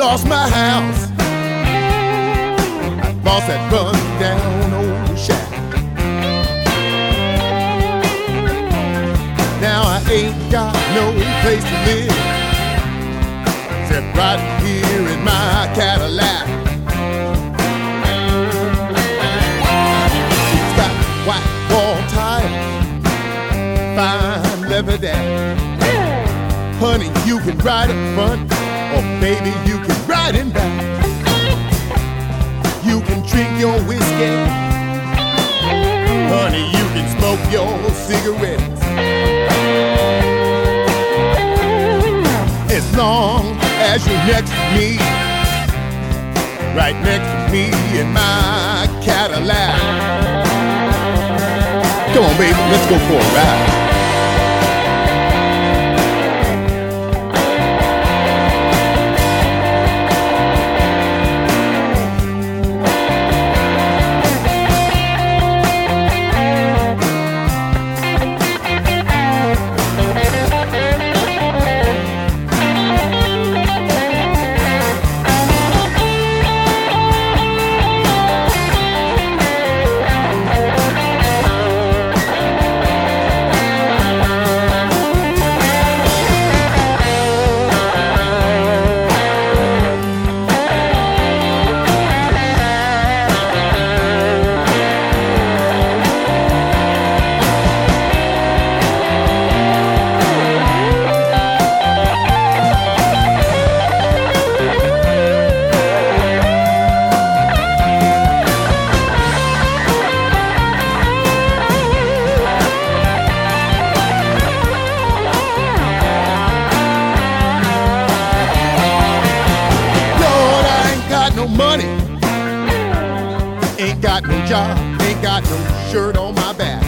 lost my house. I lost that run down old shack. Now I ain't got no place to live except right here in my Cadillac. It's got white wall tires, fine leather dash. Honey, you can ride up front, or baby, you can ride in back. You can drink your whiskey, honey, you can smoke your cigarettes. As long as you're next to me, right next to me in my Cadillac. Come on, baby, let's go for a ride. Money, ain't got no job, ain't got no shirt on my back.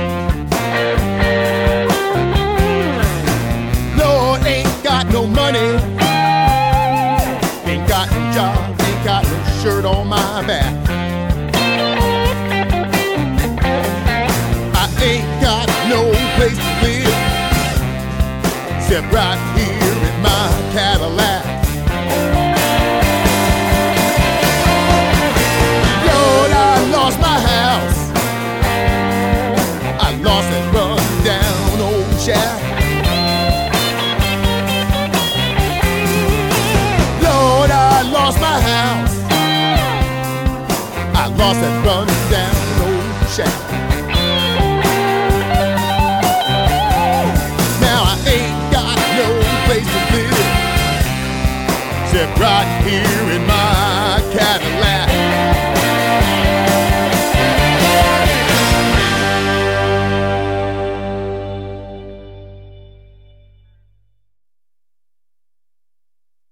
Lord, ain't got no money, ain't got no job, ain't got no shirt on my back. I ain't got no place to live except right here in my Cadillac. Lost my house, I lost that run down old shack. Lord, I lost my house, I lost that run down old shack. Now I ain't got no place to live except right here in my Cadillac.